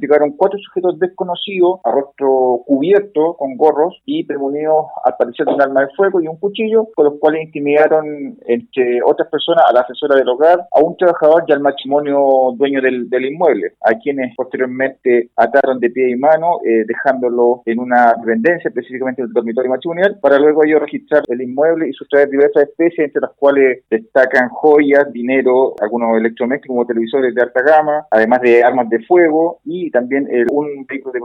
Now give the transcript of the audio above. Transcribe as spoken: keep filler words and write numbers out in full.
llegaron cuatro sujetos desconocidos a rostro cubierto con gorros y premunidos al parecer de un arma de fuego y un cuchillo, con los cuales intimidaron, entre otras personas, a la asesora del hogar, a un trabajador y al matrimonio dueño del, del inmueble, a quienes posteriormente ataron de pie y mano, eh, dejándolo en una dependencia, específicamente en el dormitorio matrimonial, para luego ellos registrar el inmueble y sustraer diversas especies, entre las cuales destacan joyas, dinero, algunos electrodomésticos como televisores de alta gama, además de armas de fuego y también eh, un vehículo de